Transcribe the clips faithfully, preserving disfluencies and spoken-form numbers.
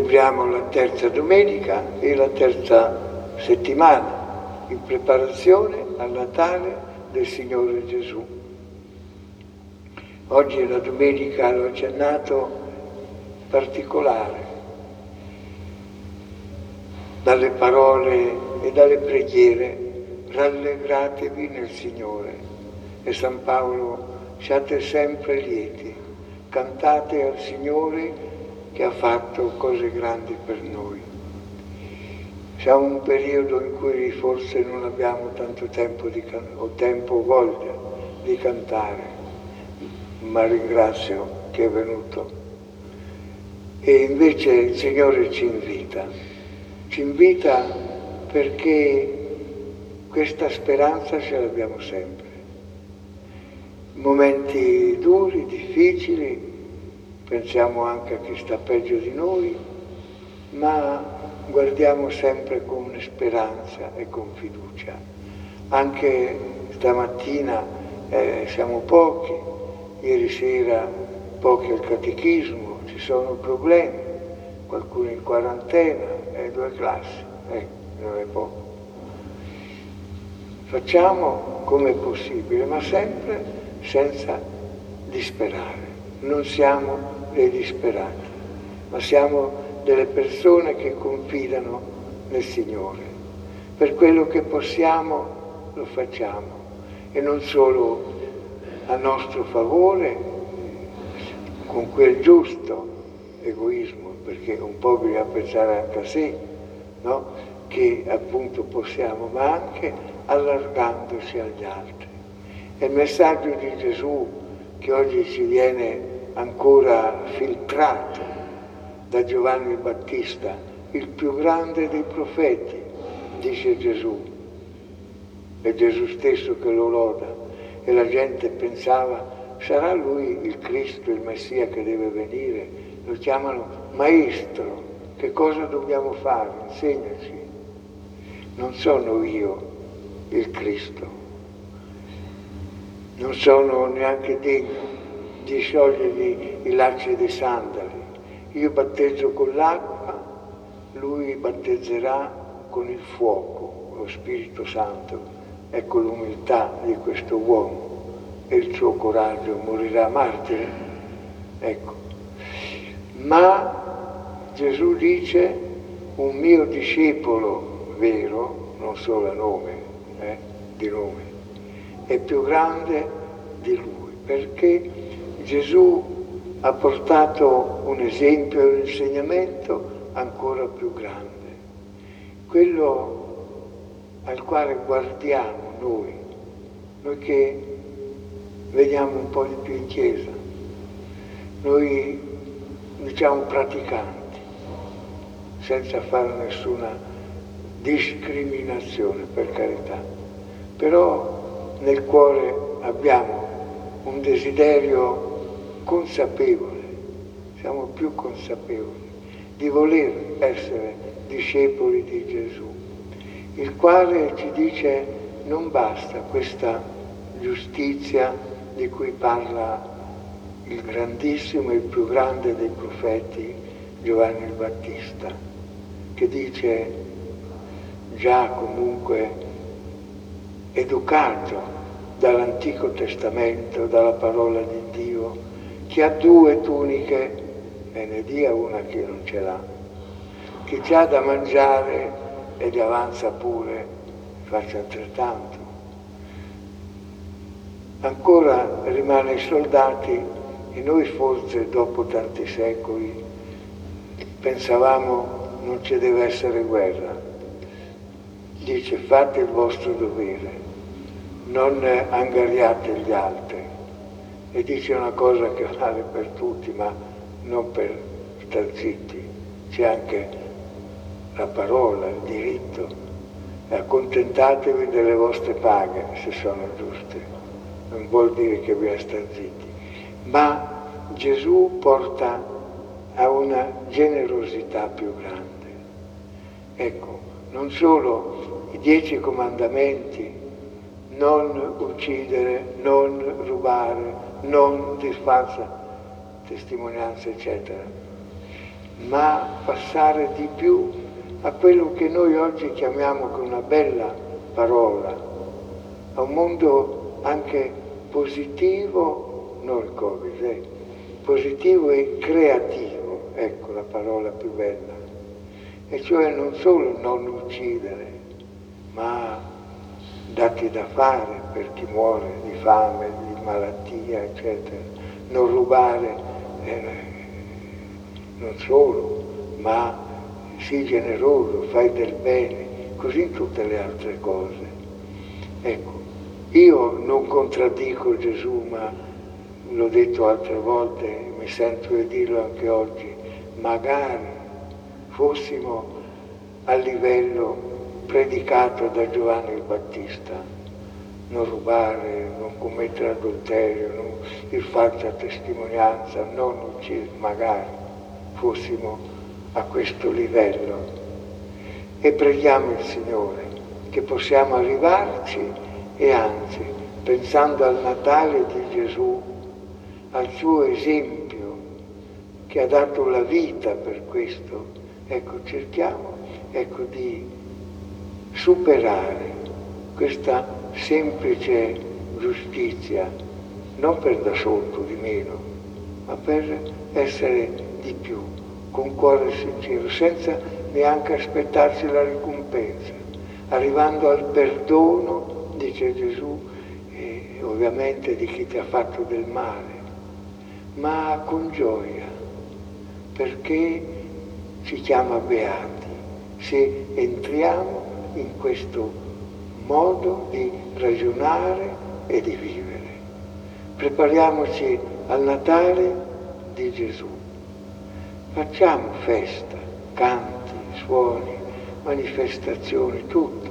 celebriamo la terza domenica e la terza settimana in preparazione al Natale del Signore Gesù. Oggi è la domenica, l'ho accennato, particolare, dalle parole e dalle preghiere: rallegratevi nel Signore. E San Paolo: siate sempre lieti, cantate al Signore che ha fatto cose grandi per noi. Siamo in un periodo in cui forse non abbiamo tanto tempo di can- o tempo o voglia di cantare, ma ringrazio che è venuto. E invece il Signore ci invita, ci invita perché questa speranza ce l'abbiamo sempre. Momenti duri, difficili, pensiamo anche a chi sta peggio di noi, ma guardiamo sempre con speranza e con fiducia. Anche stamattina eh, siamo pochi, ieri sera pochi al catechismo, ci sono problemi, qualcuno in quarantena, e due classi, eh, non è poco. Facciamo come è possibile, ma sempre senza disperare. Non siamo dei disperati, ma siamo delle persone che confidano nel Signore. Per quello che possiamo lo facciamo, e non solo a nostro favore, con quel giusto egoismo, perché un po' bisogna pensare anche a sé, no? Che appunto possiamo, ma anche allargandosi agli altri. E il messaggio di Gesù che oggi ci viene ancora filtrato da Giovanni il Battista, il più grande dei profeti, dice Gesù. È Gesù stesso che lo loda, e la gente pensava: sarà lui il Cristo, il Messia che deve venire? Lo chiamano Maestro. Che cosa dobbiamo fare? Insegnaci. Non sono io il Cristo, non sono neanche degno di sciogliergli i lacci dei sandali. Io battezzo con l'acqua, lui battezzerà con il fuoco, lo Spirito Santo. Ecco l'umiltà di questo uomo e il suo coraggio. Morirà martire, ecco. Ma Gesù dice: un mio discepolo vero, non solo a nome, eh, di nome, è più grande di lui, perché Gesù ha portato un esempio e un insegnamento ancora più grande, quello al quale guardiamo noi, noi che veniamo un po' di più in chiesa, noi diciamo praticanti, senza fare nessuna discriminazione, per carità, però nel cuore abbiamo un desiderio consapevole, siamo più consapevoli di voler essere discepoli di Gesù, il quale ci dice: non basta questa giustizia di cui parla il grandissimo e il più grande dei profeti Giovanni il Battista, che dice, già comunque educato dall'Antico Testamento, dalla parola di Dio: chi ha due tuniche e ne dia una a chi non ce l'ha, chi ha da mangiare e gli avanza pure, faccia altrettanto. Ancora rimane ai soldati, e noi forse dopo tanti secoli pensavamo non ci deve essere guerra. Dice: fate il vostro dovere, non angariate gli altri. E dice una cosa che vale per tutti, ma non per star zitti. C'è anche la parola, il diritto. E accontentatevi delle vostre paghe, se sono giuste. Non vuol dire che bisogna star zitti. Ma Gesù porta a una generosità più grande. Ecco, non solo i dieci comandamenti: non uccidere, non rubare, non di falsa testimonianza, eccetera, ma passare di più a quello che noi oggi chiamiamo con una bella parola, a un mondo anche positivo, non il Covid, eh, positivo e creativo, ecco la parola più bella, e cioè non solo non uccidere, ma dati da fare per chi muore di fame, di malattia, eccetera, non rubare, eh, non solo, ma sii generoso, fai del bene, così tutte le altre cose. Ecco, io non contraddico Gesù, ma l'ho detto altre volte, mi sento di dirlo anche oggi, magari fossimo a livello predicato da Giovanni il Battista, non rubare, non commettere adulterio, non il falsa testimonianza, non uccidere, magari fossimo a questo livello. E preghiamo il Signore che possiamo arrivarci e anzi, pensando al Natale di Gesù, al suo esempio che ha dato la vita per questo, ecco, cerchiamo ecco, di superare questa semplice giustizia, non per da sotto di meno, ma per essere di più, con cuore sincero, senza neanche aspettarsi la ricompensa, arrivando al perdono, dice Gesù, e ovviamente di chi ti ha fatto del male, ma con gioia, perché ci chiama beati, se entriamo in questo modo di ragionare e di vivere. Prepariamoci al Natale di Gesù. Facciamo festa, canti, suoni, manifestazioni, tutto,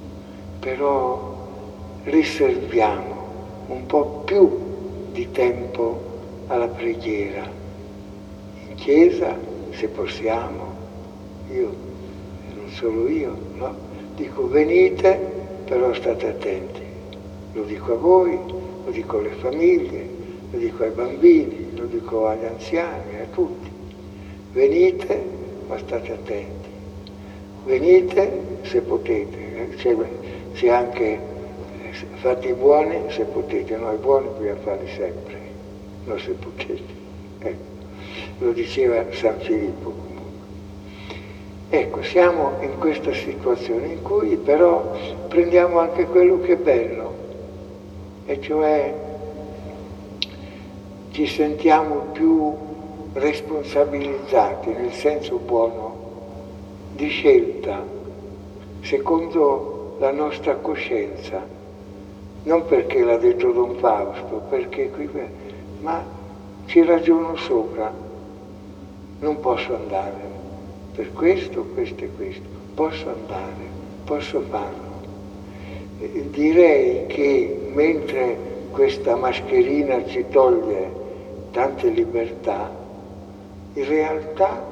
però riserviamo un po' più di tempo alla preghiera. In chiesa, se possiamo, io, non solo io, no? Dico venite, però state attenti. Lo dico a voi, lo dico alle famiglie, lo dico ai bambini, lo dico agli anziani, a tutti. Venite, ma state attenti. Venite se potete, c'è, c'è anche fate i buoni se potete, no, i buoni bisogna farli sempre, non se potete. Ecco, lo diceva San Filippo. Ecco, siamo in questa situazione in cui però prendiamo anche quello che è bello, e cioè ci sentiamo più responsabilizzati nel senso buono di scelta, secondo la nostra coscienza, non perché l'ha detto Don Fausto, perché qui, ma ci ragiono sopra, non posso andare. Per questo, questo e questo, posso andare, posso farlo. E direi che mentre questa mascherina ci toglie tante libertà, in realtà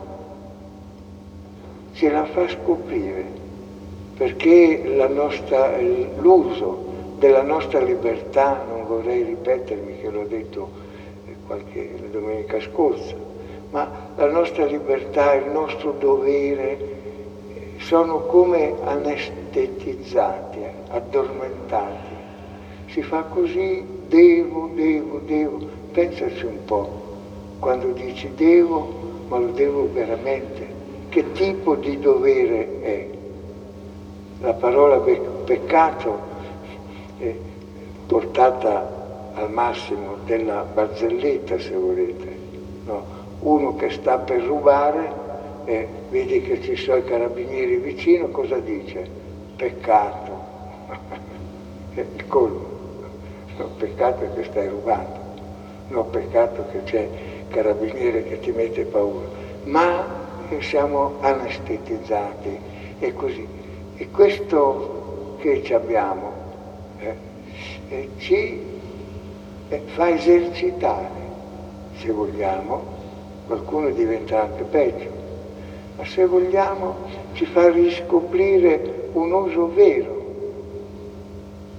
ce la fa scoprire, perché la nostra, l'uso della nostra libertà, non vorrei ripetermi che l'ho detto qualche domenica scorsa, ma la nostra libertà, il nostro dovere sono come anestetizzati, addormentati. Si fa così, devo, devo, devo. Pensaci un po', quando dici devo, ma lo devo veramente. Che tipo di dovere è? La parola peccato è portata al massimo della barzelletta, se volete, no? Uno che sta per rubare e vedi che ci sono i carabinieri vicino, cosa dice? Peccato. È il colmo. No, peccato è che stai rubando. No, peccato che c'è il carabiniere che ti mette paura. Ma siamo anestetizzati e così. E questo che ci abbiamo eh, eh, ci eh, fa esercitare, se vogliamo. Qualcuno diventa anche peggio, ma se vogliamo ci fa riscoprire un uso vero,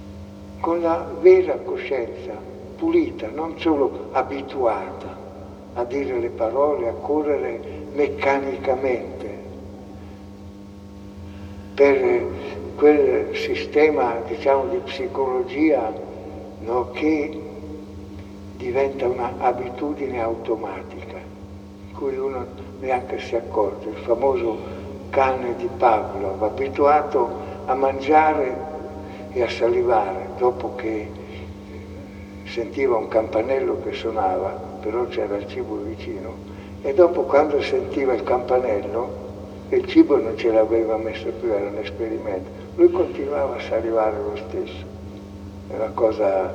con la vera coscienza, pulita, non solo abituata, a dire le parole, a correre meccanicamente per quel sistema, diciamo, di psicologia, no, che diventa un'abitudine automatica, in cui uno neanche si accorge. Il famoso cane di Pavlov, abituato a mangiare e a salivare dopo che sentiva un campanello che suonava, però c'era il cibo vicino, e dopo, quando sentiva il campanello, il cibo non ce l'aveva messo più, era un esperimento, lui continuava a salivare lo stesso. È una cosa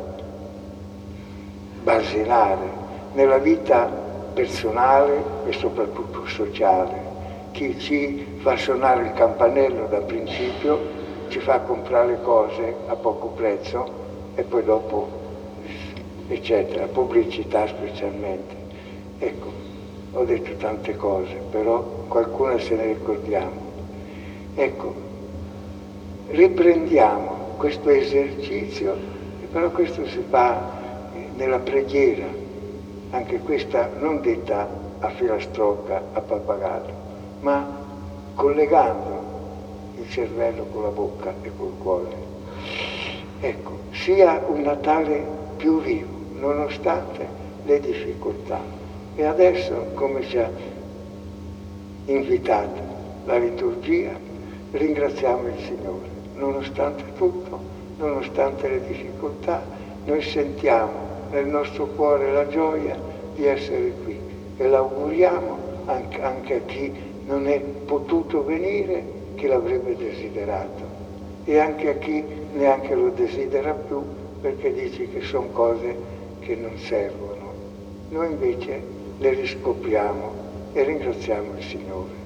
basilare nella vita personale e soprattutto sociale. Chi ci fa suonare il campanello da principio ci fa comprare cose a poco prezzo e poi dopo, eccetera, pubblicità specialmente. Ecco, ho detto tante cose, però qualcuna se ne ricordiamo. Ecco, riprendiamo questo esercizio, e però questo si fa nella preghiera, anche questa non detta a filastrocca, a pappagallo, ma collegando il cervello con la bocca e col cuore. Ecco, sia un Natale più vivo, nonostante le difficoltà. E adesso, come ci ha invitato la liturgia, ringraziamo il Signore. Nonostante tutto, nonostante le difficoltà, noi sentiamo nel nostro cuore la gioia di essere qui e l'auguriamo anche, anche a chi non è potuto venire, che l'avrebbe desiderato, e anche a chi neanche lo desidera più perché dice che sono cose che non servono. Noi invece le riscopriamo e ringraziamo il Signore.